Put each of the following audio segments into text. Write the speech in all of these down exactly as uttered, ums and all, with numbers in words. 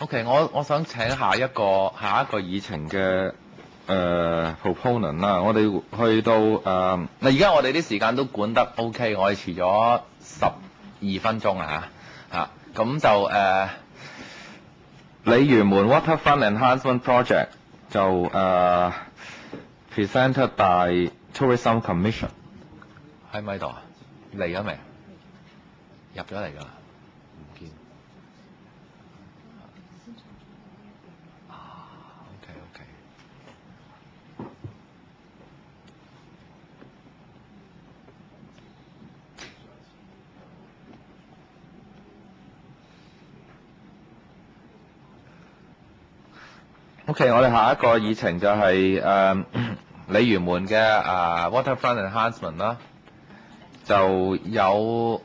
OK，我我想請下一個下一個議程嘅誒 proponent 啦。我哋去到誒嗱，而家我哋啲時間都管得 OK，我哋遲咗十二分鐘啊嚇嚇，咁就誒鯉魚門 Waterfront Enhancement Project 就誒、uh, presented by Tourism Commission 喺咪度啊？嚟咗未？入咗嚟㗎啦。OK， 我哋下一個議程就係誒鯉魚門嘅啊 Waterfront Enhancement 啦，就有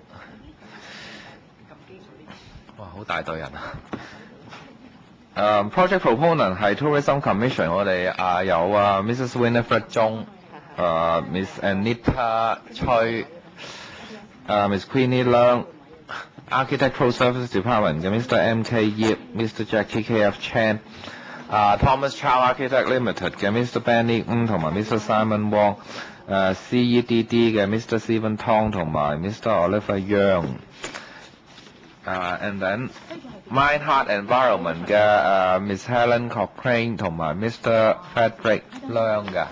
哇好大隊人啊！誒、uh, Project Proponent 係 Tourism Commission， 我哋啊有啊 Missus Winifred 鐘，誒 Miss Anita 崔，誒 Miss Queenie Leung，Architectural Services Department 嘅 Mister M K Yip，Mister Jackie K F Chan。Uh, Thomas Chow Architect Limited 嘅 Mister Benny Ng 同埋 Mister Simon Wong， 誒、uh, C E D D 嘅 Mister Stephen Tong 同埋 Mister Oliver Young，uh, and then Mind Heart Environment 嘅、uh, Miss Helen Cochrane 同埋 Mister Frederick Leung 嘅。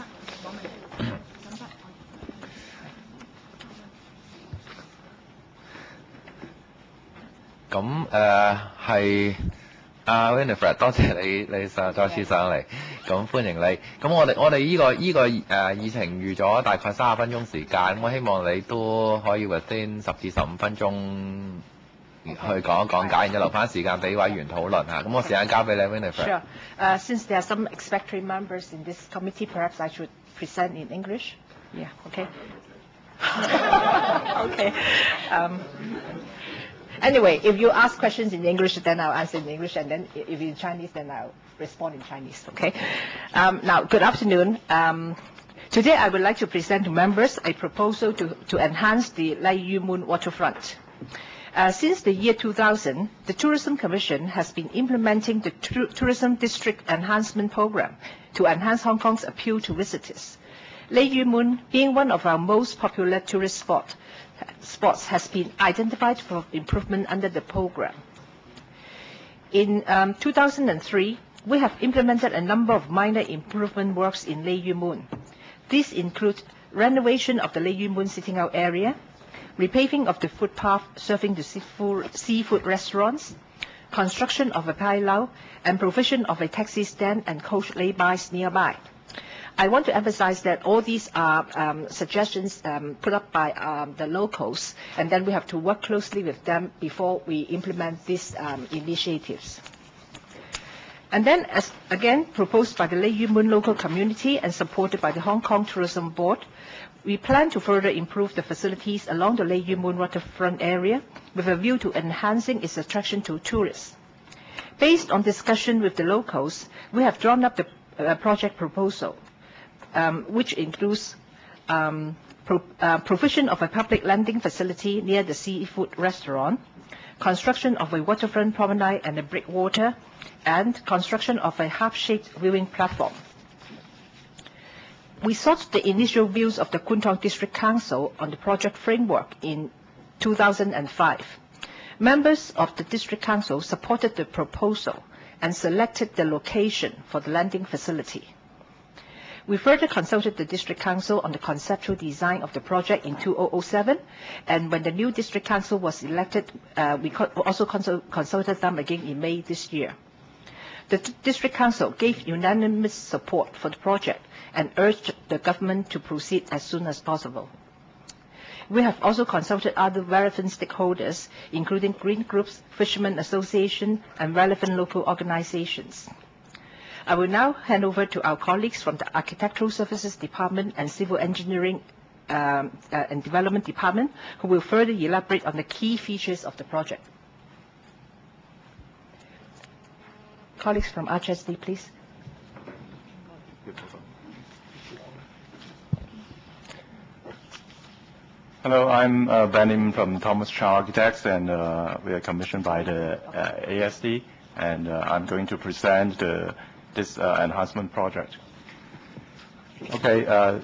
咁誒係。啊、uh, Winifred， 多謝你你上再次上嚟，咁歡迎你。咁我哋我哋依、這個依、這個誒、uh, 議程預咗大概三十分鐘時間，咁我希望你都可以 within 十至十五分鐘去講一講解，然之後留翻時間俾委員討論嚇。咁我時間交俾你 Winifred。 Sure. Uh, since there are some expected members in this committee, perhaps I should present in English. Yeah. Okay. Okay. Um, Anyway, if you ask questions in English, then I'll answer in English, and then if in Chinese, then I'll respond in Chinese, okay? Um, now, good afternoon. Um, today, I would like to present to members a proposal to, to enhance the Lai Yu Moon waterfront. Uh, since the year two thousand, the Tourism Commission has been implementing the Tourism District Enhancement Program to enhance Hong Kong's appeal to visitors. Lai Yu Moon, being one of our most popular tourist spots, spots has been identified for improvement under the program. In um, two thousand three, we have implemented a number of minor improvement works in Lai Yu Moon. These include renovation of the Lai Yu Moon sitting out area, repaving of the footpath serving the seafood, seafood restaurants, construction of a pai lau, and provision of a taxi stand and coach laybys nearby. I want to emphasize that all these are um, suggestions um, put up by um, the locals, and then we have to work closely with them before we implement these um, initiatives. And then, as again proposed by the Lai Yu Moon local community and supported by the Hong Kong Tourism Board, we plan to further improve the facilities along the Lai Yu Moon waterfront area with a view to enhancing its attraction to tourists. Based on discussion with the locals, we have drawn up the uh, project proposal. Um, which includes um, pro uh, provision of a public landing facility near the seafood restaurant, construction of a waterfront promenade and a breakwater, and construction of a half-shaped viewing platform. We sought the initial views of the Kwun Tong District Council on the project framework in two thousand five. Members of the District Council supported the proposal and selected the location for the landing facility. We further consulted the District Council on the conceptual design of the project in two thousand seven, and when the new District Council was elected, uh, we co also consult consulted them again in May this year. The District Council gave unanimous support for the project and urged the government to proceed as soon as possible. We have also consulted other relevant stakeholders, including green groups, fishermen association, and relevant local organizations. I will now hand over to our colleagues from the Architectural Services Department and Civil Engineering um, uh, and Development Department, who will further elaborate on the key features of the project. Colleagues from R H S D, please. Hello, I'm uh, Benim from Thomas Chow Architects, and uh, we are commissioned by the uh, A S D. and uh, I'm going to present the, this uh, enhancement project. Okay. Uh,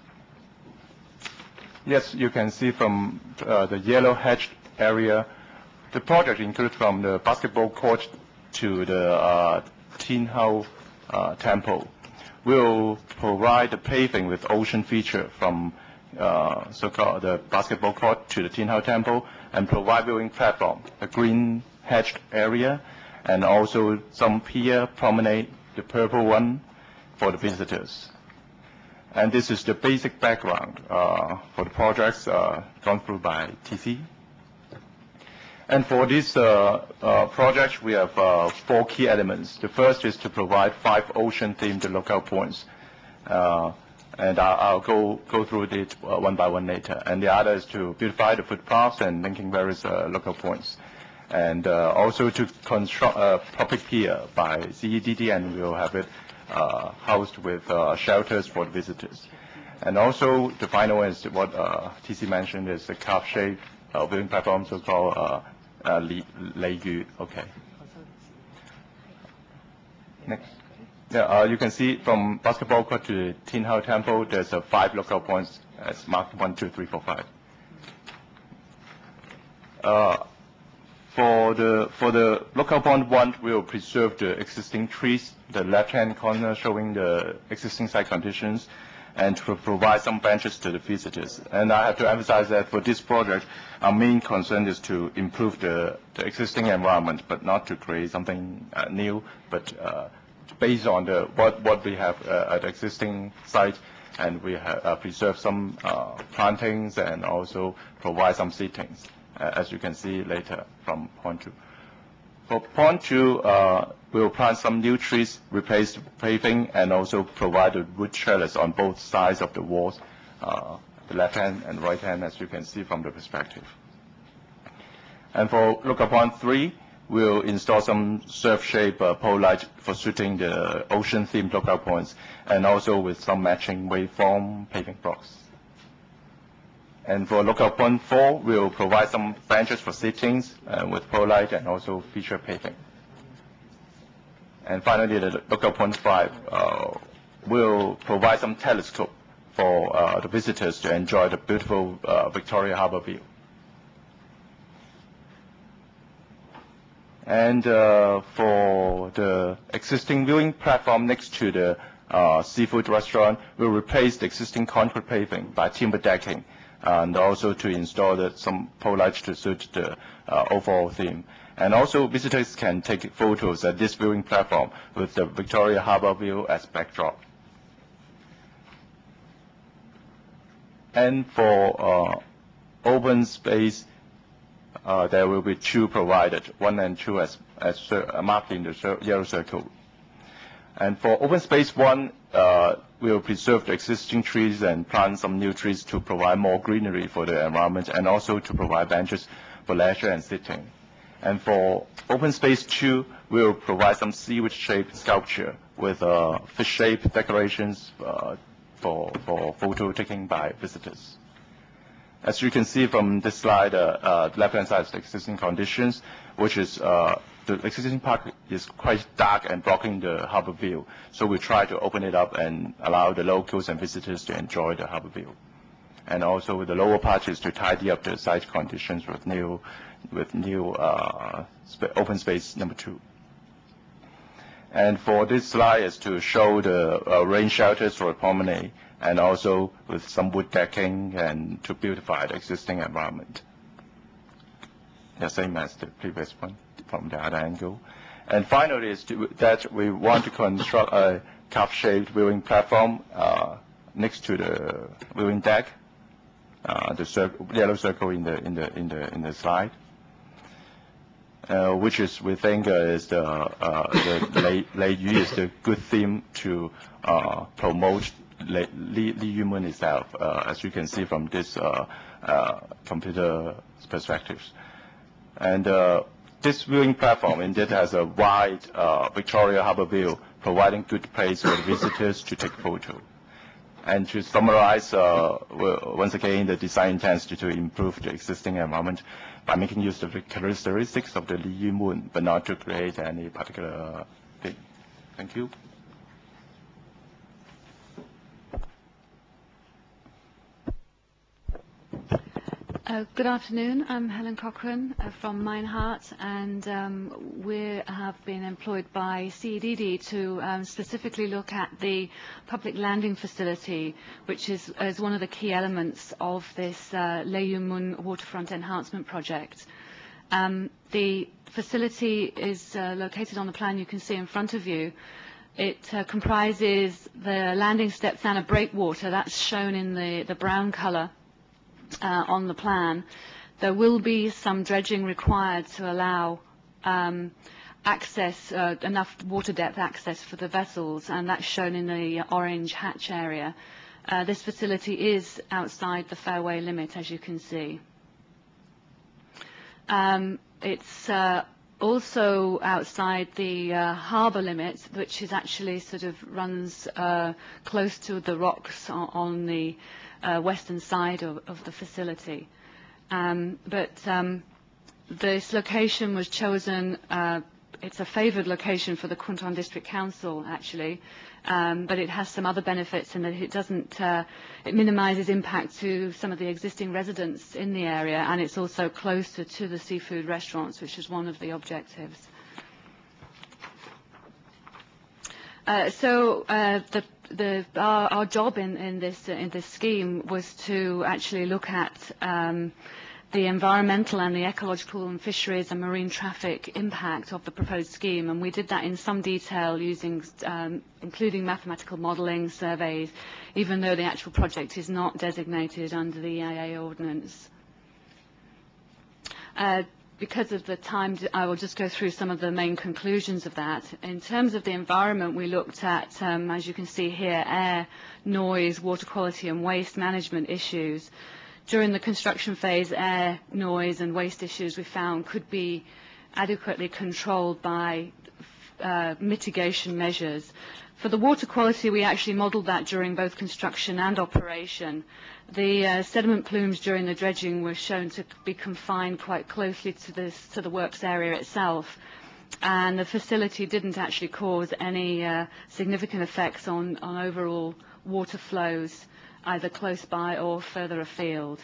yes, you can see from uh, the yellow hatched area, the project includes from the basketball court to the uh, Tin Hau uh, Temple. We'll provide the paving with ocean feature from uh, so-called the basketball court to the Tin Hau Temple, and provide viewing platform, a green hatched area, and also some pier promenade, the purple one, for the visitors. And this is the basic background uh, for the projects uh, gone through by T C. And for this uh, uh, project, we have uh, four key elements. The first is to provide five ocean-themed lookout points. Uh, and I'll, I'll go, go through it uh, one by one later. And the other is to beautify the footpaths and linking various uh, lookout points. And uh, also to construct a public pier by C E D D, and we'll have it uh, housed with uh, shelters for the visitors. And also the final one is what uh, T C mentioned, is the cup-shaped uh, viewing platform, so-called uh, uh, Li, Lei Yu. Okay. Next. Yeah, uh, you can see from basketball court to the Tin Hau Temple, there's uh, five lookout points as marked one, two, three, four, five. Uh, For the for the lookout point one, we will preserve the existing trees, the left-hand corner showing the existing site conditions, and to provide some benches to the visitors. And I have to emphasize that for this project, our main concern is to improve the, the existing environment, but not to create something uh, new, but uh, based on the what what we have uh, at the existing site, and we have uh, preserve some uh, plantings and also provide some seatings, Uh, as you can see later from point two. For point two, uh, we'll plant some new trees, replace paving, and also provide a wood trellis on both sides of the walls, uh, the left hand and right hand, as you can see from the perspective. And for lookout point three, we'll install some surf-shaped uh, pole light for shooting the ocean-themed lookout points, and also with some matching waveform paving blocks. And for lookout point four, we'll provide some benches for sittings uh, with pole light and also feature paving. And finally, the lookout point five uh, will provide some telescope for uh, the visitors to enjoy the beautiful uh, Victoria Harbour view. And uh, for the existing viewing platform next to the uh, seafood restaurant, we'll replace the existing concrete paving by timber decking, and also to install the, some pole lights to suit the uh, overall theme. And also visitors can take photos at this viewing platform with the Victoria Harbour view as backdrop. And for uh, open space, uh, there will be two provided, one and two as, as uh, marked in the yellow circle. And for open space one, uh, we will preserve the existing trees and plant some new trees to provide more greenery for the environment, and also to provide benches for leisure and sitting. And for open space two, we will provide some seaweed-shaped sculpture with uh, fish-shaped decorations uh, for, for photo taking by visitors. As you can see from this slide, uh, uh, the left-hand side is the existing conditions, which is uh, the existing park is quite dark and blocking the harbor view. So we try to open it up and allow the locals and visitors to enjoy the harbor view. And also the lower part is to tidy up the site conditions with new, with new uh, sp open space number two. And for this slide is to show the uh, rain shelters for a promenade, and also with some wood decking and to beautify the existing environment. The same as the previous one from the other angle. And finally is to, that we want to construct a cup-shaped viewing platform uh, next to the viewing deck, uh, the cir yellow circle in the in the in the in the slide, uh, which is we think uh, is the uh, the Lei, Lei Yu is the good theme to uh, promote Li, Li, Li Yu Moon itself, uh, as you can see from this uh, uh, computer perspectives. And uh, this viewing platform indeed has a wide uh, Victoria Harbour view, providing good place for the visitors to take photo. And to summarize, uh, well, once again, the design intends to, to improve the existing environment by making use of the characteristics of the Liyu Moon, but not to create any particular thing. Thank you. Uh, good afternoon. I'm Helen Cochrane uh, from Minehart, and um, we have been employed by C E D D to um, specifically look at the public landing facility, which is, is one of the key elements of this uh, Lei Mun waterfront enhancement project. Um, the facility is uh, located on the plan you can see in front of you. It uh, comprises the landing steps and a breakwater. That's shown in the, the brown colour. Uh, on the plan. There will be some dredging required to allow um, access, uh, enough water depth access for the vessels, and that's shown in the orange hatch area. Uh, this facility is outside the fairway limit, as you can see. Um, it's uh, also outside the uh, harbour limit, which is actually sort of runs uh, close to the rocks on, on the Uh, western side of, of the facility. Um, but um, this location was chosen, uh, it's a favoured location for the Kunton District Council actually, um, but it has some other benefits in that it doesn't, uh, it minimises impact to some of the existing residents in the area, and it's also closer to the seafood restaurants, which is one of the objectives. Uh, so uh, the The, our, our job in, in, this, uh, in this scheme was to actually look at um, the environmental and the ecological and fisheries and marine traffic impact of the proposed scheme, and we did that in some detail using, um, including mathematical modelling, surveys, even though the actual project is not designated under the E I A ordinance. Uh, Because of the time, I will just go through some of the main conclusions of that. In terms of the environment, we looked at, um, as you can see here, air, noise, water quality and waste management issues. During the construction phase, air, noise and waste issues we found could be adequately controlled by uh, mitigation measures. For the water quality, we actually modelled that during both construction and operation. The uh, sediment plumes during the dredging were shown to be confined quite closely to, this, to the works area itself, and the facility didn't actually cause any uh, significant effects on, on overall water flows, either close by or further afield.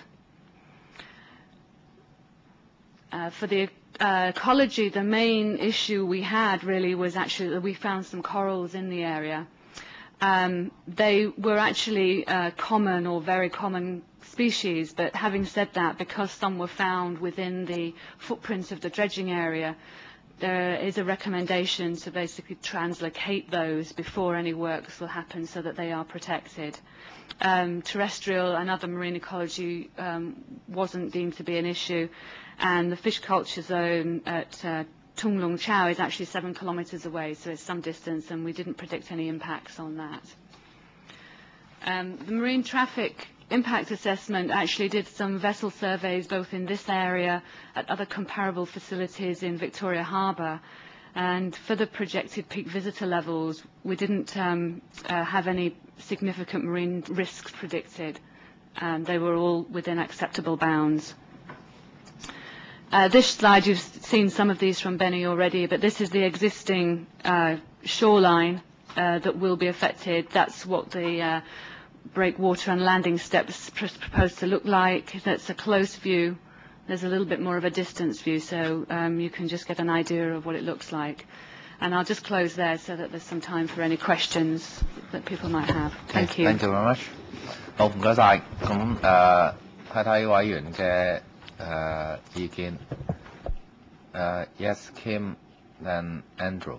Uh, for the uh, ecology, the main issue we had really was actually that we found some corals in the area. Um, they were actually uh, common or very common species, but having said that, because some were found within the footprint of the dredging area, there is a recommendation to basically translocate those before any works will happen so that they are protected. Um, terrestrial and other marine ecology um, wasn't deemed to be an issue, and the fish culture zone at uh, Tung Lung Chau is actually seven kilometres away, so it's some distance, and we didn't predict any impacts on that. Um, the marine traffic impact assessment actually did some vessel surveys both in this area at other comparable facilities in Victoria Harbour, and for the projected peak visitor levels, we didn't um, uh, have any significant marine risks predicted, and they were all within acceptable bounds. Uh, this slide, you've seen some of these from Benny already, but this is the existing uh, shoreline uh, that will be affected. That's what the uh, breakwater and landing steps pr proposed to look like. That's a close view. There's a little bit more of a distance view, so um, you can just get an idea of what it looks like. And I'll just close there so that there's some time for any questions that people might have. Thank you. Thank you very much. 好，唔該晒。咁誒睇睇委員嘅誒意見。誒 Yes, Kim, then Andrew。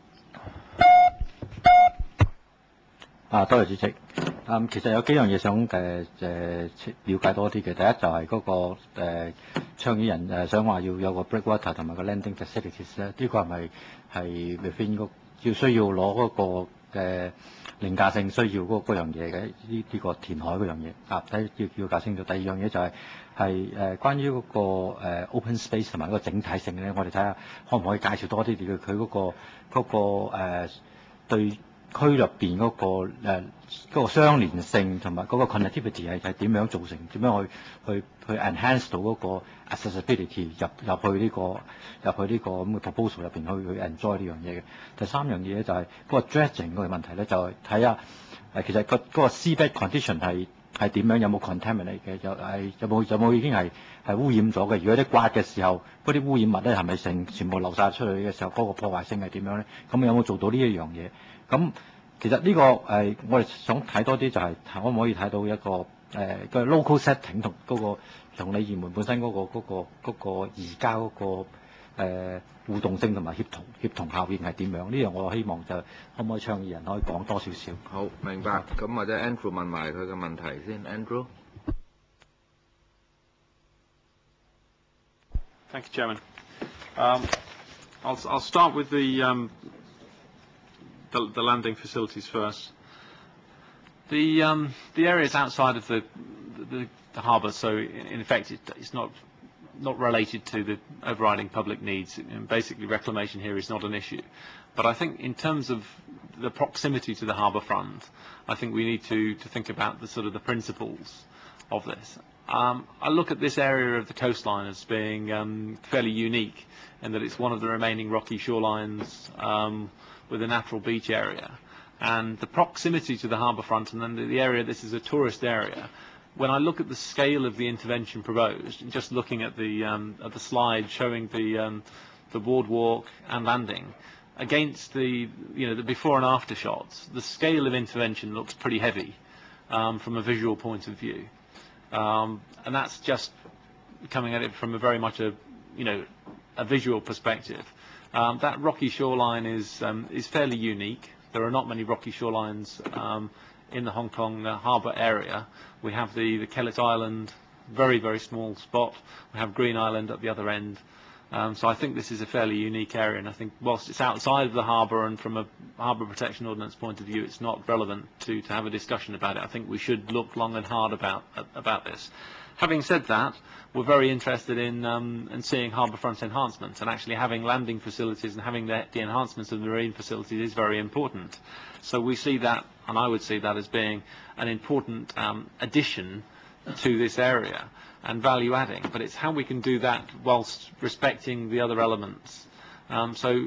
啊，多謝主席。嗯，其實有幾樣嘢想誒誒了解多啲嘅。第一就係嗰、那個誒、呃、倡議人誒、呃、想話要有個 breakwater 同埋個 landing facilities 咧，呢個係咪係 within 個要需要攞嗰個嘅凌駕性需要嗰嗰樣嘢嘅？呢呢個填海嗰樣嘢啊，睇要要搞清楚。第二樣嘢就係係誒關於嗰、那個、呃、open space 同埋嗰個整體性咧，我哋睇下可唔可以介紹多啲佢佢嗰個嗰、那個誒、呃、對。 區入邊嗰個誒嗰個相連性同埋嗰個 connectivity 係係點樣造成，點樣去去去 enhance 到嗰個 accessibility 入入去呢個入去呢個咁嘅 proposal 入邊去去 enjoy 呢樣嘢嘅。第三樣嘢咧就係嗰個 dredging 嗰個問題咧，就係睇下誒其實個嗰個 seabed condition 係係點樣，有冇 contaminate 嘅，有係有冇有冇已經係係污染咗嘅。如果啲刮嘅時候，嗰啲污染物咧係咪成全部流晒出去嘅時候，嗰、那個破壞性係點樣咧？咁有冇做到呢一樣嘢？咁其實呢、這個誒、呃，我哋想睇多啲就係、是、可唔可以睇到一個誒個、呃、local setting 同嗰、那個同鯉魚門本身嗰、那個嗰、那個嗰、那個而家嗰個、呃、互動性同埋協同協同效應係點樣？呢樣我希望就可唔可以倡議人可以講多少少？ 好，明白。咁或者 Andrew 問埋佢嘅問題先 ，Andrew。 Thank you, Chairman. Um, I'll, I'll start with the, um, the, the landing facilities first. The, um, the areas outside of the, the, the harbour, so in, in effect it, it's not, not related to the overriding public needs. And basically reclamation here is not an issue. But I think in terms of the proximity to the harbour front, I think we need to, to think about the sort of the principles of this. Um, I look at this area of the coastline as being um, fairly unique in that it's one of the remaining rocky shorelines um, with a natural beach area. And the proximity to the harbour front and then the, the area, this is a tourist area. When I look at the scale of the intervention proposed, and just looking at the, um, at the slide showing the, um, the boardwalk and landing, against the, you know, the before and after shots, the scale of intervention looks pretty heavy um, from a visual point of view. Um, and that's just coming at it from a very much a, you know, a visual perspective. Um, that rocky shoreline is um, is fairly unique. There are not many rocky shorelines um, in the Hong Kong uh, harbour area. We have the the Kellet Island, very very small spot. We have Green Island at the other end. Um, so I think this is a fairly unique area, and I think whilst it's outside of the harbour and from a harbour protection ordinance point of view, it's not relevant to, to have a discussion about it. I think we should look long and hard about about this. Having said that, we're very interested in, um, in seeing harbourfront enhancements, and actually having landing facilities and having the, the enhancements of the marine facilities is very important. So we see that, and I would see that as being an important um, addition to this area and value adding, but it's how we can do that whilst respecting the other elements. Um, so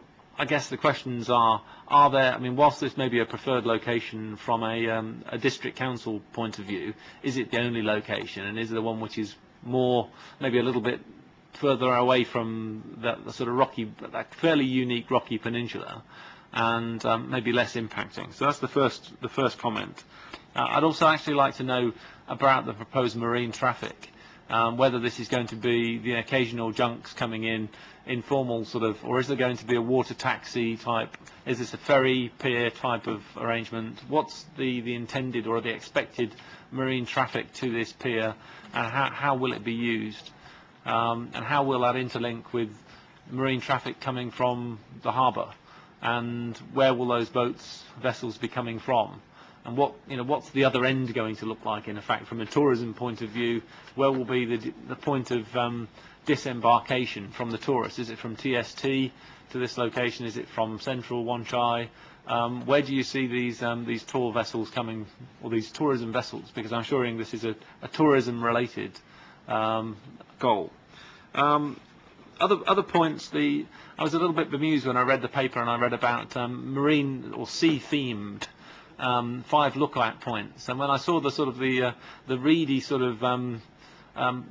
I guess the questions are, are there, I mean, whilst this may be a preferred location from a, um, a district council point of view, is it the only location, and is there one which is more, maybe a little bit further away from that the sort of rocky, that fairly unique rocky peninsula, and um, maybe less impacting? So that's the first, the first comment. Uh, I'd also actually like to know about the proposed marine traffic, um, whether this is going to be the occasional junks coming in, informal sort of, or is there going to be a water taxi type, is this a ferry pier type of arrangement? What's the, the intended or the expected marine traffic to this pier, and how, how will it be used? Um, and how will that interlink with marine traffic coming from the harbour? And where will those boats, vessels be coming from? And what, you know, what's the other end going to look like, in fact, from a tourism point of view? Where will be the, the point of um, disembarkation from the tourists? Is it from T S T to this location? Is it from central Wan Chai? Um, where do you see these, um, these tour vessels coming, or these tourism vessels? Because I'm sure this is a, a tourism-related um, goal. Um, other, other points, the, I was a little bit bemused when I read the paper and I read about um, marine or sea-themed Um, five lookout points, and when I saw the sort of the uh, the reedy sort of um, um,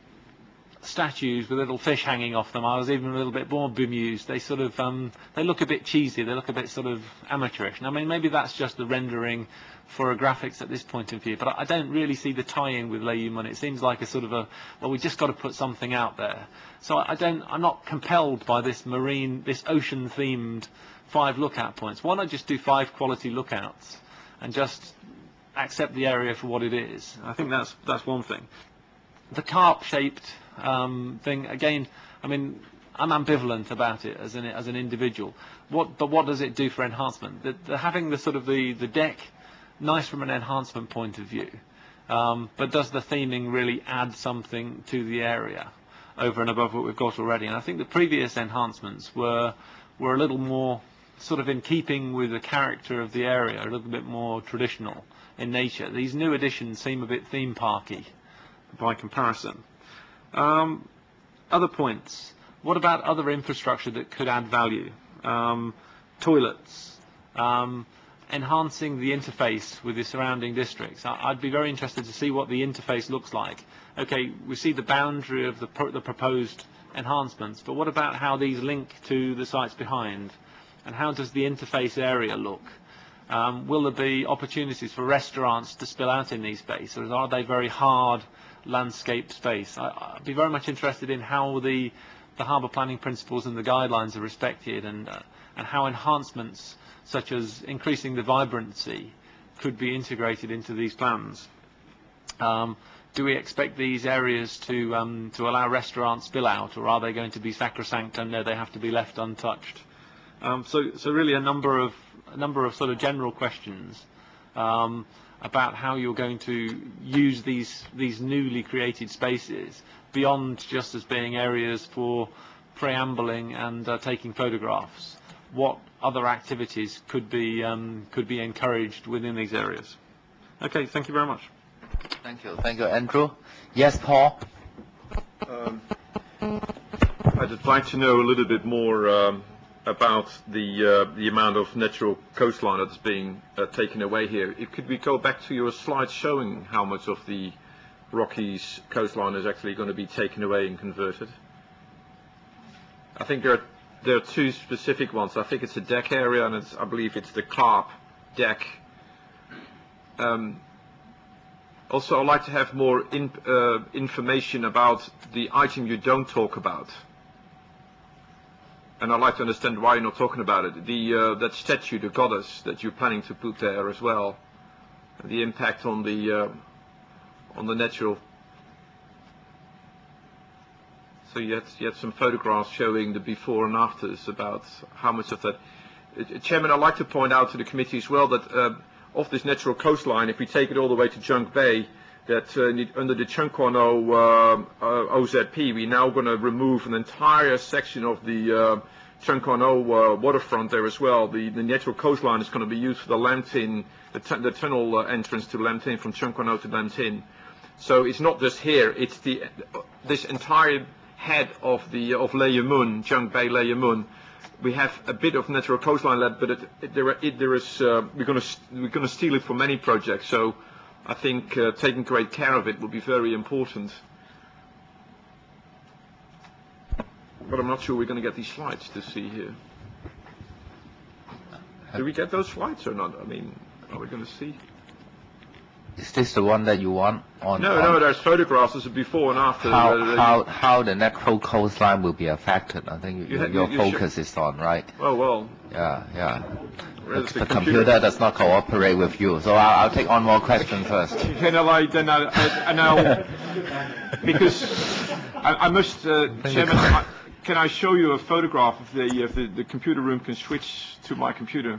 statues with little fish hanging off them, I was even a little bit more bemused. They sort of um, they look a bit cheesy. They look a bit sort of amateurish. And I mean, maybe that's just the rendering for a graphics at this point of view, but I don't really see the tie-in with Lei Yun Mun. It seems like a sort of a, well, we just got to put something out there. So I don't, I'm not compelled by this marine, this ocean-themed five lookout points. Why not just do five quality lookouts and just accept the area for what it is? I think that's that's one thing. The carp-shaped um, thing, again, I mean, I'm ambivalent about it as an as an individual. What, but what does it do for enhancement? The, the, having the sort of the the deck, nice from an enhancement point of view, um, but does the theming really add something to the area over and above what we've got already? And I think the previous enhancements were were a little more sort of in keeping with the character of the area, a little bit more traditional in nature. These new additions seem a bit theme parky by comparison. Um, other points. What about other infrastructure that could add value? Um, toilets, um, enhancing the interface with the surrounding districts. I, I'd be very interested to see what the interface looks like. Okay, we see the boundary of the, pro the proposed enhancements, but what about how these link to the sites behind? And how does the interface area look? Um, will there be opportunities for restaurants to spill out in these spaces, or are they very hard landscape space? I, I'd be very much interested in how the, the harbour planning principles and the guidelines are respected, and, uh, and how enhancements such as increasing the vibrancy could be integrated into these plans. Um, do we expect these areas to, um, to allow restaurants spill out, or are they going to be sacrosanct and no, they have to be left untouched? Um, so, so really a number of a number of sort of general questions um, about how you're going to use these these newly created spaces beyond just as being areas for preambling and uh, taking photographs. What other activities could be um, could be encouraged within these areas? Okay, thank you very much. Thank you, thank you, Andrew. Yes, Paul. Um, I'd like to know a little bit more um, about the uh, the amount of natural coastline that's being uh, taken away here. If, could we go back to your slide showing how much of the Rockies coastline is actually going to be taken away and converted? I think there are there are two specific ones. I think it's the deck area, and it's, I believe it's the carp deck. Um, also, I'd like to have more in, uh, information about the item you don't talk about. And I'd like to understand why you're not talking about it. The uh, that statue, the goddess that you're planning to put there as well, the impact on the uh, on the natural. So you had you had some photographs showing the before and afters about how much of that. Uh, Chairman, I'd like to point out to the committee as well that uh, of this natural coastline, if we take it all the way to Junk Bay, that uh, under the Chunkwano uh, uh, O Z P, we're now going to remove an entire section of the uh, Chunkwano uh, waterfront there as well. The, the natural coastline is going to be used for the Lam-Tin, the, the tunnel uh, entrance to Lam-Tin, from Chunkwano to Lam-Tin. So it's not just here; it's the uh, this entire head of the of Leye Mun, Junk Bay Leye Mun. We have a bit of natural coastline left, but it, it, there, it, there is uh, we're going to we're going to steal it for many projects. So I think uh, taking great care of it will be very important. But I'm not sure we're going to get these slides to see here. Do we get those slides or not? I mean, are we going to see? Is this the one that you want on? No, on no, there's photographs. There's a before and after. How, uh, how, how the natural coastline will be affected? I think You you, ha- your you- you focus is on, right? Oh, well. Yeah, yeah. Where's The, the the computer? computer? does not cooperate with you, so I'll, I'll take on more questions first. Can I then I, I, I now because I, I must, uh, Chairman, I, can I show you a photograph of the, of the the computer room can switch to my computer?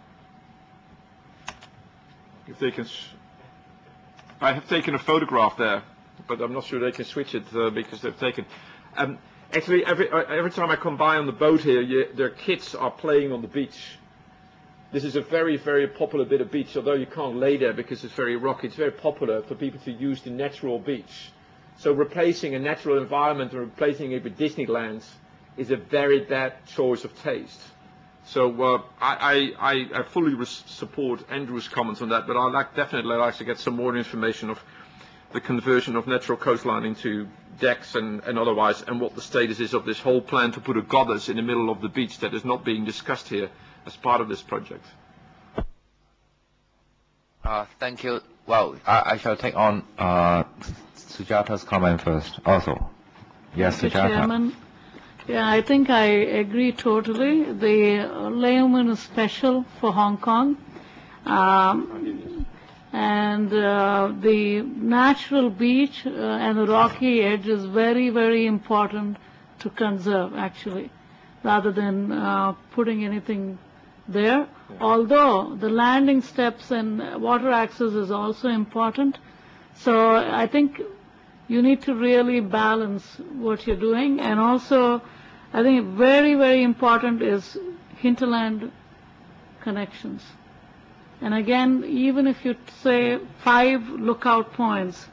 If they can, s- I have taken a photograph there, but I'm not sure they can switch it uh, because they've taken. Um, actually, every uh, every time I come by on the boat here, you, their kids are playing on the beach. This is a very, very popular bit of beach, although you can't lay there because it's very rocky. It's very popular for people to use the natural beach. So replacing a natural environment and replacing it with Disneyland is a very bad choice of taste. So uh, I, I, I fully res- support Andrew's comments on that, but I'd like, definitely like to get some more information of the conversion of natural coastline into decks and, and otherwise, and what the status is of this whole plan to put a goddess in the middle of the beach that is not being discussed here as part of this project. Uh, thank you. Well, I, I shall take on uh, Sujata's comment first. Also, yes, Thank you, Sujata. Chairman. Yeah, I think I agree totally. The uh, Leye Mun is special for Hong Kong. Um, and uh, the natural beach uh, and the rocky edge is very, very important to conserve, actually, rather than uh, putting anything there. Although the landing steps and water access is also important. So I think you need to really balance what you're doing. And also, I think very, very important is hinterland connections. And again, even if you say five lookout points,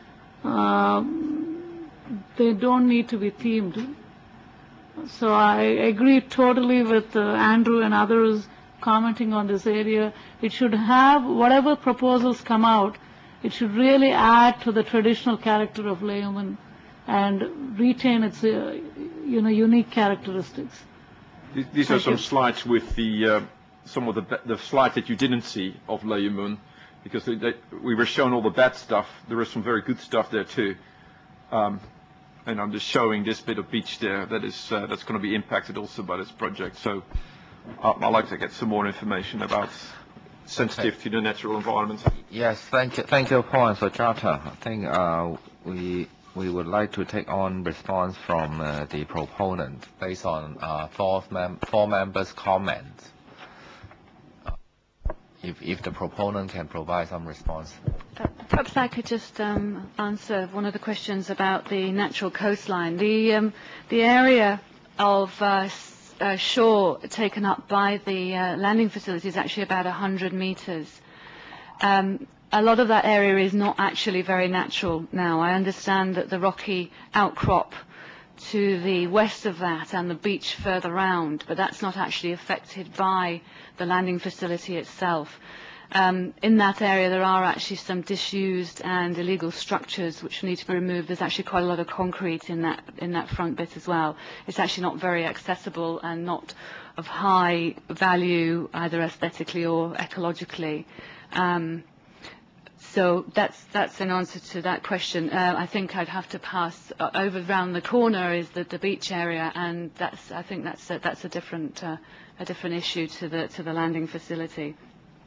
um, they don't need to be themed. So I agree totally with uh, Andrew and others commenting on this area. It should have, whatever proposals come out, it should really add to the traditional character of Leeuwen and retain its uh, you know, unique characteristics. These, these are Thank some you. slides with the uh, some of the be- the slides that you didn't see of Leeuwen, because they, they, we were shown all the bad stuff. There is some very good stuff there too. Um, and I'm just showing this bit of beach there that is uh, that's going to be impacted also by this project. So uh, I'd like to get some more information about sensitivity to the natural environment. Yes, thank you, thank you, Paul and Sujata. I think uh, we we would like to take on response from uh, the proponent based on uh, four, mem- four members' comments. Uh, if if the proponent can provide some response. Uh, Perhaps I could just um, answer one of the questions about the natural coastline. The um, the area of uh, s- uh, shore taken up by the uh, landing facility is actually about one hundred meters. Um, a lot of that area is not actually very natural now. I understand that the rocky outcrop to the west of that and the beach further round, but that's not actually affected by the landing facility itself. Um, in that area, there are actually some disused and illegal structures which need to be removed. There's actually quite a lot of concrete in that in that front bit as well. It's actually not very accessible and not of high value, either aesthetically or ecologically. Um, so that's that's an answer to that question. Uh, I think I'd have to pass uh, over round the corner is the, the beach area, and that's I think that's a, that's a different uh, a different issue to the to the landing facility.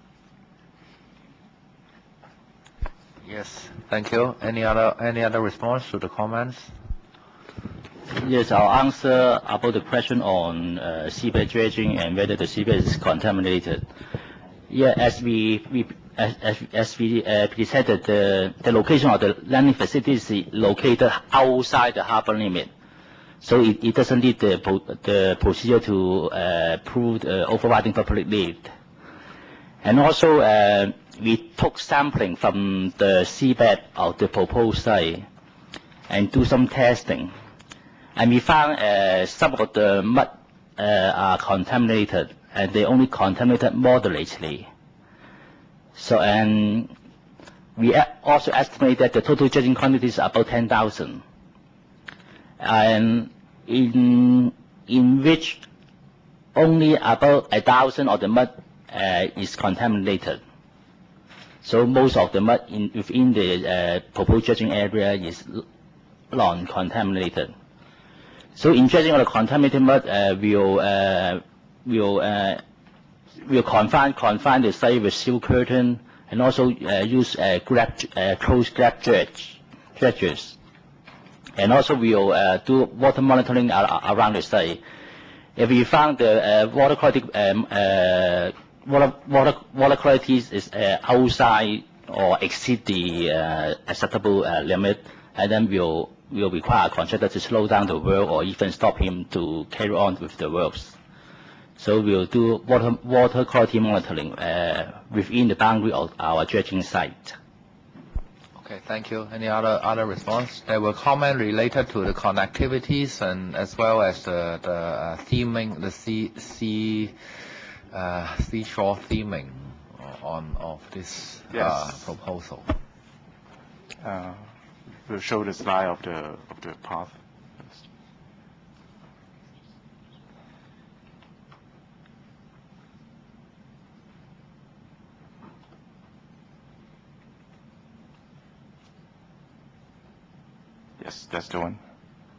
Yes, thank you. Any other any other response to the comments? Yes, I'll answer about the question on uh, seabed dredging and whether the seabed is contaminated. Yeah, as we, we as, as, as we uh, presented, the, the location of the landing facility is located outside the harbor limit. So it, it doesn't need the, the procedure to uh, prove the overriding public need. And also, uh, we took sampling from the seabed of the proposed site and do some testing. And we found uh, some of the mud uh, are contaminated, and they only contaminated moderately. So, and we also estimate that the total dredging quantity is about ten thousand. And in, in which only about a thousand of the mud uh, is contaminated. So most of the mud in, within the uh, proposed dredging area is non-contaminated. So in dredging of the contaminated mud, uh, we'll, uh, we'll, uh, we'll confine, confine the site with seal curtain and also uh, use uh, grab, uh, closed grab dredge, dredges. And also we'll uh, do water monitoring around the site. If we found the uh, water quality um, uh, Water, water, water quality is uh, outside or exceed the uh, acceptable uh, limit, and then we'll, we'll require a contractor to slow down the work or even stop him to carry on with the works. So we'll do water, water quality monitoring uh, within the boundary of our dredging site. Okay, thank you. Any other other response? There were comments related to the connectivities and as well as the the uh, theming, the sea sea. Uh, seashore theming on of this Yes. uh, proposal. Uh, we'll show the slide of the of the path. Yes, that's the one.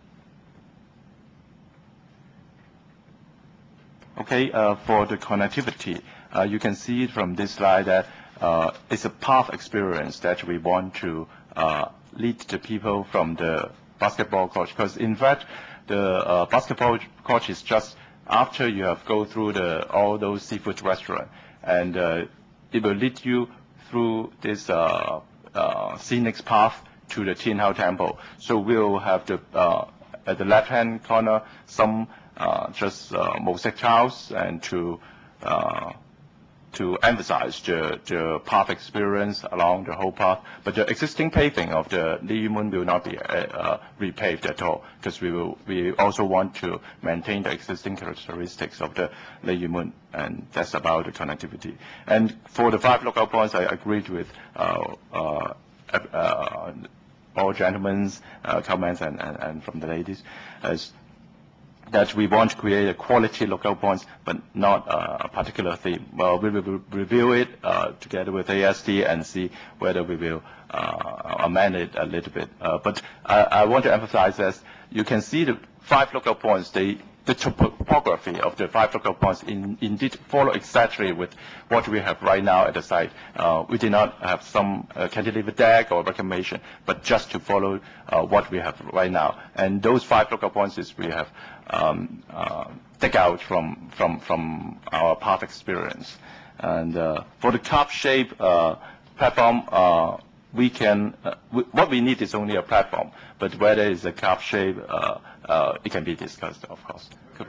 Okay, uh, for the connectivity, uh, you can see from this slide that uh, it's a path experience that we want to uh, lead the people from the basketball court. Because in fact, the uh, basketball court is just after you have go through the all those seafood restaurants, and uh, it will lead you through this uh, uh, scenic path to the Tien Hao Temple. So we'll have the uh, at the left-hand corner some uh, just uh, mosaic tiles and to uh, to emphasize the, the path experience along the whole path. But the existing paving of the Lee Yu Mun will not be uh, uh, repaved at all, because we will we also want to maintain the existing characteristics of the Lee Yu Mun, and that's about the connectivity. And for the five lookout points, I agreed with uh, uh, uh, all gentlemen's uh, comments and, and, and from the ladies, as that we want to create a quality lookout points, but not uh, a particular theme. Well, we will review it uh, together with A S D and see whether we will uh, amend it a little bit. Uh, but I, I want to emphasize that you can see the five lookout points, they, the topography of the five lookout points in, indeed follow exactly with what we have right now at the site. Uh, we did not have some uh, cantilever deck or reclamation, but just to follow uh, what we have right now. And those five lookout points is we have um, uh, take out from, from, from our path experience. And uh, for the cup shape uh, platform, uh, we can, uh, we, what we need is only a platform, but whether it's a cup shape, uh, uh, it can be discussed, of course.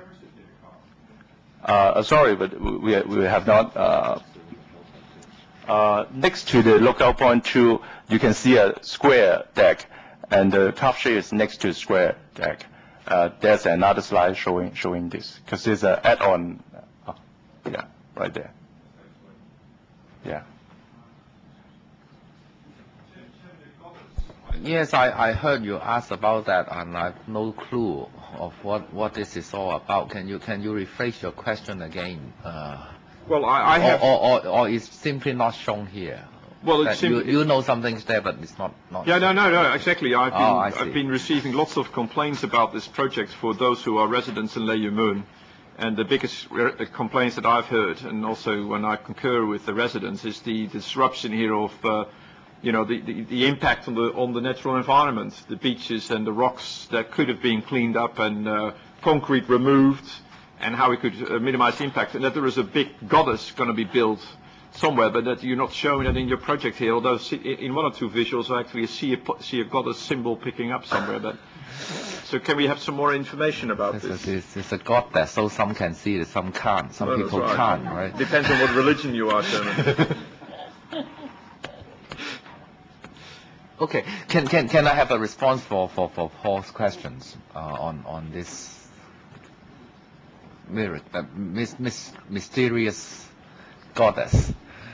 Uh, sorry, but we, we have not, uh, uh, next to the lookout point two, you can see a square deck, and the cup shape is next to the square deck. Uh, there's another slide showing, showing this, because there's an add-on, uh, yeah, right there. Yeah. Yes, I, I heard you ask about that, and I have no clue of what, what this is all about. Can you can you rephrase your question again? Uh, Well, I, I have. Or, or, or, or it's simply not shown here. Well, That it's you, sim- you know something's there, but it's not. not Yeah, no, shown. no, no, exactly. I've been, Oh, I see. I've been receiving lots of complaints about this project for those who are residents in Lee Yu Mun. And the biggest re- complaints that I've heard, and also when I concur with the residents, is the disruption here of, uh, you know, the, the, the impact on the on the natural environment, the beaches and the rocks that could have been cleaned up and uh, concrete removed, and how we could uh, minimize the impact. And that there is a big goddess going to be built somewhere, but that you're not showing that in your project here. Although see, in one or two visuals, I actually see a see a goddess symbol picking up somewhere. But so can we have some more information about It's, this? a, it's, it's a god there, so some can see it, some can't. Some Well, that's people right. can't, right? Depends on what religion you are, Chairman. Okay. Can can can I have a response for for for Paul's questions uh, on on this mir- uh, mis- mis- mysterious goddess?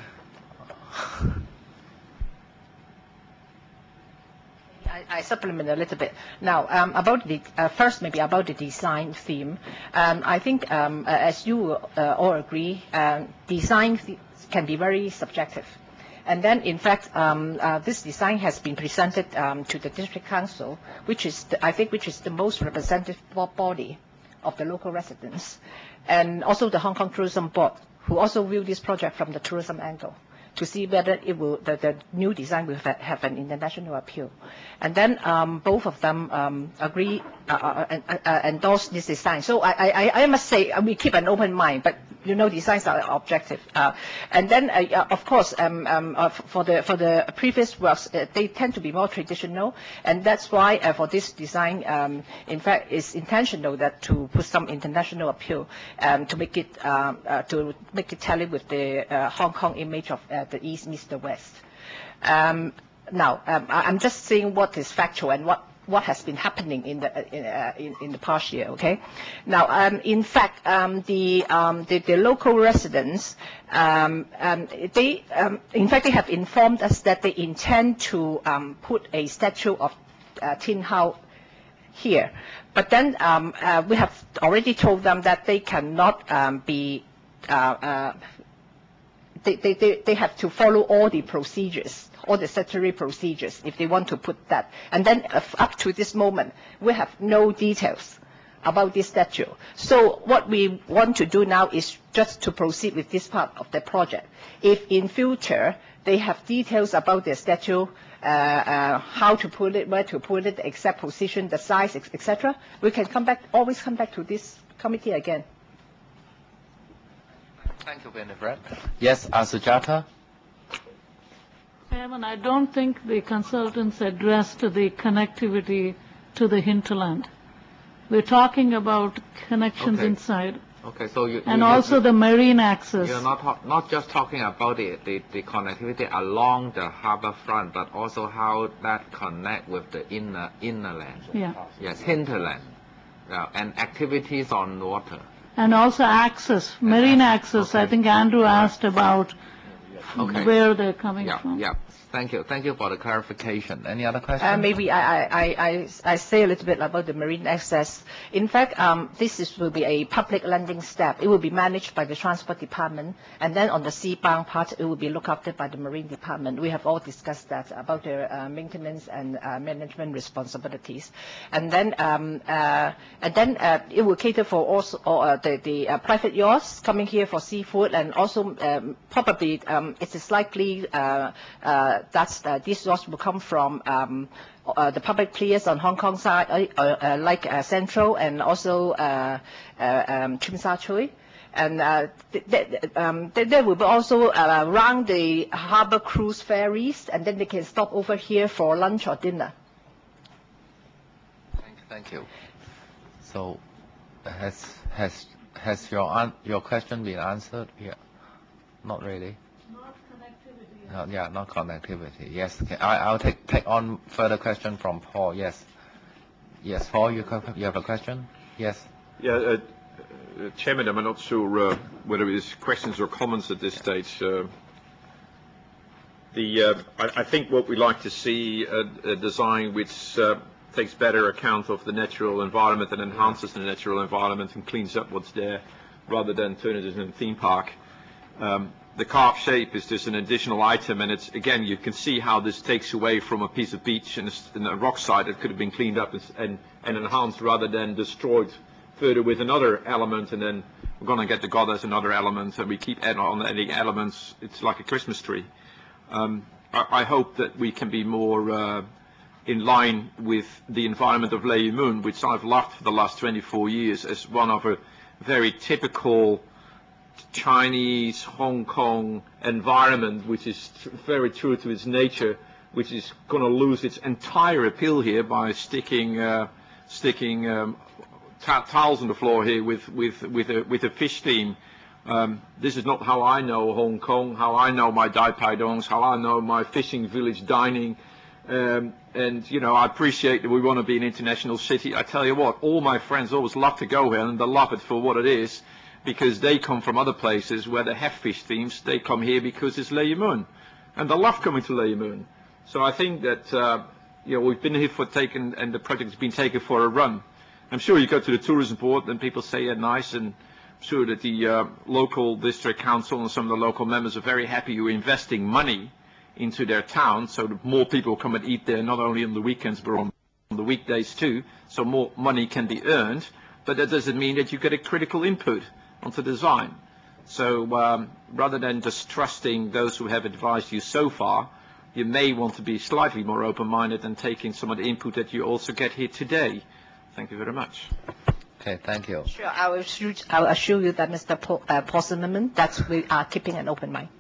I, I supplement a little bit. Now, um, about the uh, first, maybe about the design theme. Um, I think, um, uh, as you uh, all agree, um, design th- can be very subjective. And then, in fact, um, uh, this design has been presented um, to the district council, which is, the, I think, which is the most representative bo- body of the local residents, and also the Hong Kong Tourism Board, who also view this project from the tourism angle, to see whether it will, the, the new design will have, have an international appeal. And then um, both of them um, agree, uh, uh, uh, uh, endorse this design. So I, I, I must say, uh, we keep an open mind, but you know, designs are objective. Uh, and then, uh, uh, of course, um, um, uh, for the for the previous works, uh, they tend to be more traditional, and that's why uh, for this design, um, in fact, it's intentional that to put some international appeal um, to make it um, uh, to make it tally with the uh, Hong Kong image of uh, the East meets the West. Um, now, um, I- I'm just saying what is factual and what what has been happening in the in, uh, in, in the past year. Okay. Now, um, in fact, um, the, um, the the local residents, um, um, they um, in fact they have informed us that they intend to um, put a statue of uh, Tin Hau here, but then um, uh, we have already told them that they cannot um, be. Uh, uh, They, they, they, they have to follow all the procedures, all the statutory procedures, if they want to put that. And then uh, up to this moment, we have no details about this statue. So what we want to do now is just to proceed with this part of the project. If in future they have details about the statue, uh, uh, how to put it, where to put it, the exact position, the size, et cetera, we can come back, always come back to this committee again. Thank you, Winifred. Yes, uh, Sujata? Chairman, I don't think the consultants addressed the connectivity to the hinterland. We're talking about connections Okay. inside. Okay, so you, and you, also you, the marine access. You're not talk, not just talking about the, the, the connectivity along the harbor front, but also how that connect with the inner innerland. Yeah. Yes, hinterland, yeah, and activities on water. And also access, marine access. Okay. I think Andrew asked about Okay. where they're coming Yeah, from. yeah. Thank you. Thank you for the clarification. Any other questions? Uh, maybe I, I, I, I say a little bit about the marine access. In fact, um, this is, will be a public landing step. It will be managed by the Transport Department, and then on the seabound part, it will be looked after by the Marine Department. We have all discussed that about their uh, maintenance and uh, management responsibilities. And then, um, uh, and then uh, it will cater for also uh, the, the uh, private yachts coming here for seafood, and also um, probably um, it is likely uh, uh, that uh, these yachts will come from um, uh, the public players on Hong Kong side, uh, uh, like uh, Central and also uh, uh, um, Tsim Sha Tsui. And uh, th th um, th there will be also uh, around the harbor cruise ferries, and then they can stop over here for lunch or dinner. Thank, thank you. So, has has has your an your question been answered here? Not really. Uh, yeah, not connectivity. Yes, okay. I, I'll take take on further question from Paul. Yes, yes, Paul, you you have a question? Yes. Yeah, uh, uh, Chairman, I'm not sure uh, whether it is questions or comments at this stage. Uh, the uh, I, I think what we like to see a, a design which uh, takes better account of the natural environment and enhances the natural environment and cleans up what's there, rather than turn it into a theme park. Um, The carved shape is just an additional item, and it's again you can see how this takes away from a piece of beach and a, and a rock side that could have been cleaned up and, and, and enhanced rather than destroyed further with another element, and then we're going to get the goddess and other elements, and we keep adding on adding elements. It's like a Christmas tree. Um, I, I hope that we can be more uh, in line with the environment of Lei Mun, which I've loved for the last twenty-four years as one of a very typical Chinese Hong Kong environment, which is tr very true to its nature, which is going to lose its entire appeal here by sticking uh, sticking um, tiles on the floor here with with with a with a fish theme. Um, this is not how I know Hong Kong, how I know my Dai Pai Dongs, how I know my fishing village dining. Um, and you know, I appreciate that we want to be an international city. I tell you what, all my friends always love to go here, and they love it for what it is, because they come from other places where they have fish themes. They come here because it's Lei Mun, and they love coming to Lei Mun. So I think that uh, you know, we've been here for taken, and the project has been taken for a run. I'm sure you go to the tourism board and people say it's nice, and I'm sure that the uh, local district council and some of the local members are very happy you're investing money into their town, so that more people come and eat there, not only on the weekends but on the weekdays too, so more money can be earned. But that doesn't mean that you get a critical input onto design. So um, rather than just trusting those who have advised you so far, you may want to be slightly more open-minded and take in some of the input that you also get here today. Thank you very much. Okay, thank you. Sure, I will assure, I will assure you that Mister Paul, uh, Paul Zimmerman, that we are keeping an open mind.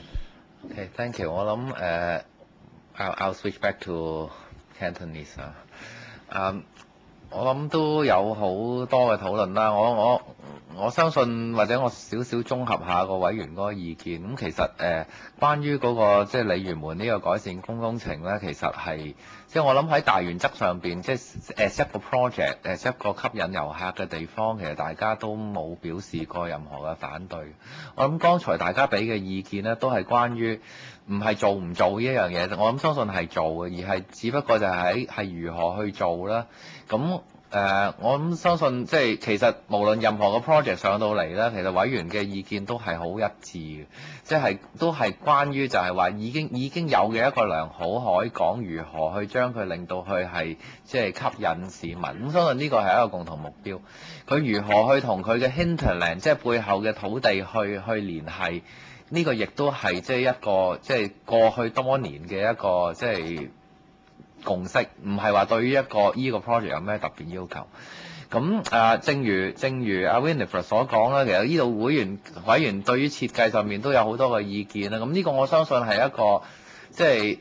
Okay, thank you. 我諗誒 I'll I'll switch back to Cantonese 啊。嗯，我諗都有好多嘅討論啦。我我我相信或者我少少綜合下個委員嗰個意見。咁其實誒、呃、關於嗰、那個即係鯉魚門呢個改善工工程咧，其實係即係我諗喺大原則上邊，即係 as 一個 project， as 一個吸引遊客嘅地方，其實大家都冇表示過任何嘅反對。我諗剛才大家俾嘅意見咧，都係關於唔係做唔做呢一樣嘢，我諗相信係做嘅，而係只不過就係喺係如何去做啦。咁誒、呃，我諗相信即係其實無論任何個 project 上到嚟咧，其實委員嘅意見都係好一致嘅，即係都係關於就係話已經已經有嘅一個良好海港，如何去將佢令到佢係即係吸引市民。咁相信呢個係一個共同目標。佢如何去同佢嘅 hinterland， 即係背後嘅土地去去聯繫。呢個亦都係即係一個即係過去多年嘅一個即係共識，唔係話對於一個依個 project 有咩特別要求。咁啊，正如正如阿 Winifred 所講啦，其實呢度會員委員對於設計上面都有好多嘅意見啦。咁呢個我相信係一個即係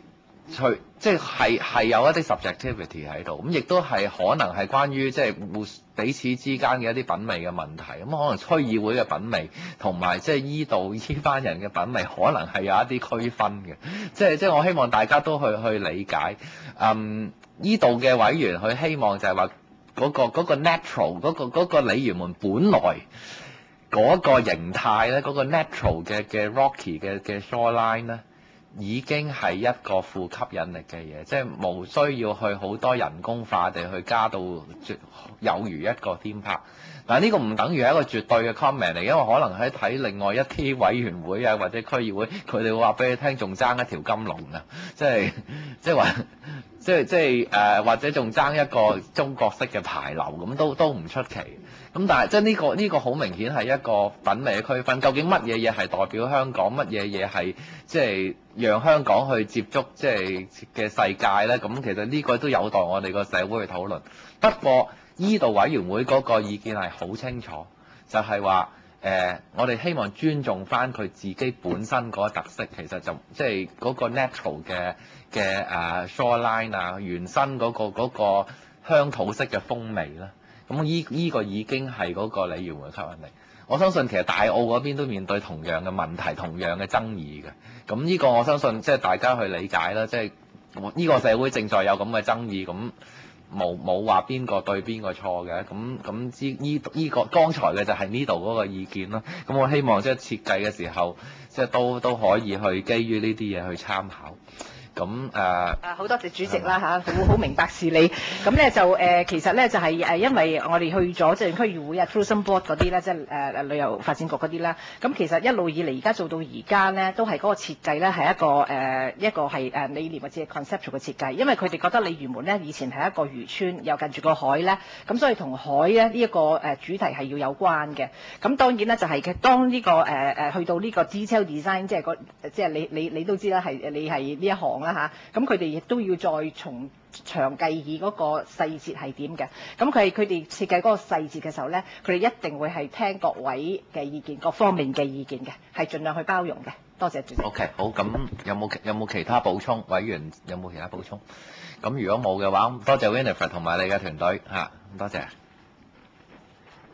除即係係有一啲 subjectivity 喺度，咁亦都係可能係關於即係互彼此之間嘅一啲品味嘅問題。咁可能區議會嘅品味同埋即係依度依班人嘅品味，可能係有一啲區分嘅。即係即係我希望大家都去去理解。嗯，依度嘅委員佢希望就係話嗰個嗰個 natural 嗰個嗰個鯉魚門本來嗰個形態咧，嗰個 natural 嘅嘅 rocky 嘅嘅 shoreline 咧，已經係一個富吸引力嘅嘢，即係無需要去好多人工化地去加到有如一個 theme park。但係呢個唔等於係一個絕對嘅 comment 嚟，因為可能喺睇另外一啲委員會啊或者區議會，佢哋會話俾你聽，仲爭一條金龍啊，即係即係話即係即係誒，或者仲爭一個中國式嘅牌樓，咁都都唔出奇。咁但係即係呢個呢個好明顯係一個品味嘅區分。究竟乜嘢嘢係代表香港，乜嘢嘢係即係讓香港去接觸即係嘅世界咧？咁其實呢個都有待我哋個社會去討論。不過依度委員會嗰個意見係好清楚，就係話誒，我哋希望尊重翻佢自己本身嗰個特色，其實就即係嗰個 natural 嘅嘅誒 shoreline 啊，原生嗰個嗰個鄉土式嘅風味啦。咁依依個已經係嗰個鯉魚門嘅吸引力。我相信其實大澳嗰邊都面對同樣嘅問題、同樣嘅爭議嘅。咁呢個我相信即係大家去理解啦，即係呢個社會正在有咁嘅爭議，咁冇冇話邊個對邊個錯嘅。咁咁之依依個剛才嘅就係呢度嗰個意見啦。咁我希望即係設計嘅時候，即係都都可以去基於呢啲嘢去參考。咁誒， 誒好多謝主席啦嚇，好好明白事理。咁咧就誒、呃、其實咧就係、是、誒因為我哋去咗即係區議會啊、tourism board 嗰啲咧，即係誒誒旅遊發展局嗰啲啦。咁其實一路以嚟而家做到而家咧，都係嗰個設計咧係一個誒、呃、一個係誒理念或者 conceptual 嘅設計。因為佢哋覺得鯉魚門咧以前係一個漁村，又近住個海咧，咁所以同海咧呢一、這個誒主題係要有關嘅。咁當然咧就係、是、嘅當呢、這個誒誒、呃、去到呢個 detail design， 即係個即係你你你都知啦，係你係呢一行啦嚇，咁佢哋亦都要再從長計議嗰個細節係點嘅，咁佢佢哋設計嗰個細節嘅時候咧，佢哋一定會係聽各位嘅意見，各方面嘅意見嘅，係盡量去包容嘅。多謝主席。 OK， 好，咁有冇有冇其他補充？委員有冇其他補充？咁如果冇嘅話，多謝 Winifred 同埋你嘅團隊嚇，多謝。